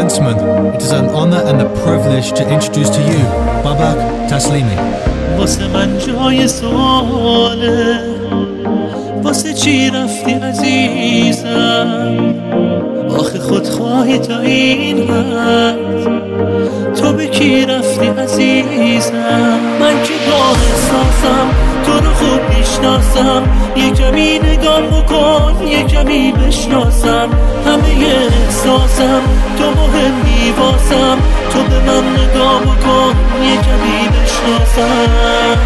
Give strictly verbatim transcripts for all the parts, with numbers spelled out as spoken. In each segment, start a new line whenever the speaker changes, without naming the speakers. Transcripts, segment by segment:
gentlemen, it is an honor and a privilege to introduce to you Babak Taslimi.
واسه من جای سواله، واسه چی رفتی عزیزم؟ آخه خودخواهی تا این حد، تو به کی رفتی عزیزم؟ من که با احساسم تو رو خوب میشناسم، یه کمی نگاه بکن یه کمی بشناسم، همه احساسم تو مهمی واسم، تو به من نگاه بکن یه کمی بشناسم.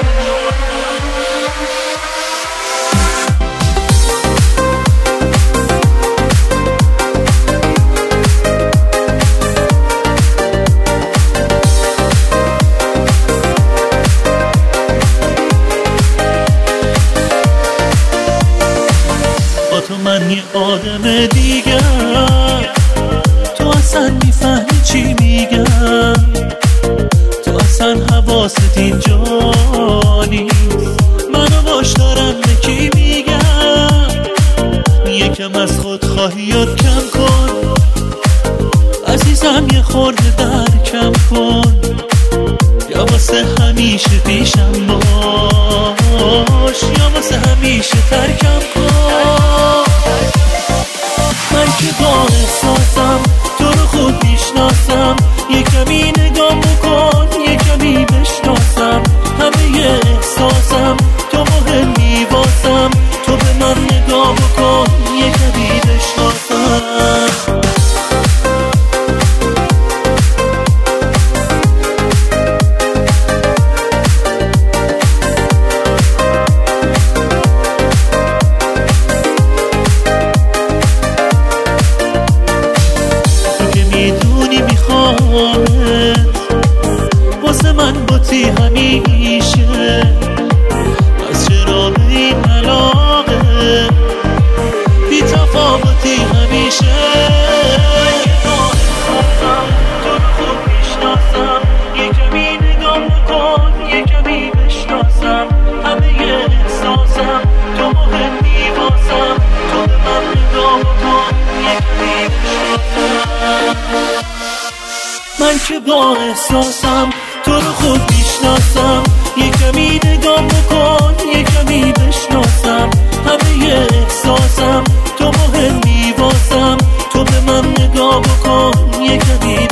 تو من یه آدم دیگر، تو اصلا میفهمی چی میگم، تو اصلا حواست اینجا نیست، منو باش دارم به کی میگم، یکم از خودخواهیات کم کن عزیزم، یه خورده در کم کن، یا واسه همیشه پیشم باش یا واسه همیشه ترکم کن. من که با احساسم تو رو خوب میشناسم، یه کمی نگاه بکن یه کمی بشناسم، همه احساسم تو مهمی واسم، تو به من نگاه بکن یه کمی بشناسم. واسه من بودی همیشه، از چرا به این علاقه بی تفاوتی همیشه. تو رو خوب میشناسم، یه کمی نگاه بکن یه کمی بشناسم، همه احساسم تو مهمی واسم، تو به من نگاه بکن یه کمی بشناسم. من که با احساسم تو رو خوب میشناسم، یه کمی نگاه بکن یه کمی بشناسم، همه احساسم تو مهمی واسم، تو به من نگاه بکن یه کمی